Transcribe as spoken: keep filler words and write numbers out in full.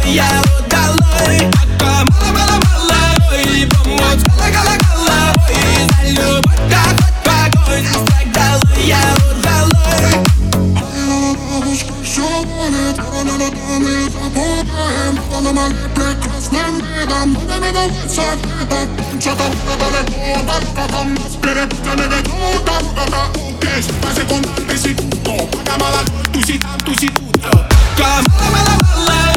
я удалой. Пока мало-мало-мало, ой, помочь головой. За любовь как хоть огонь, страх долой, я удалой. Все будет, рано на доме забудаем. Рано на прекрасным видом. Будем идти это что-то далеко. Потом нас перепутали ведут. Там это здесь, по секундам, ты секунду. Пока молодой, туси там, туси тут. Пока мало-мало-мало,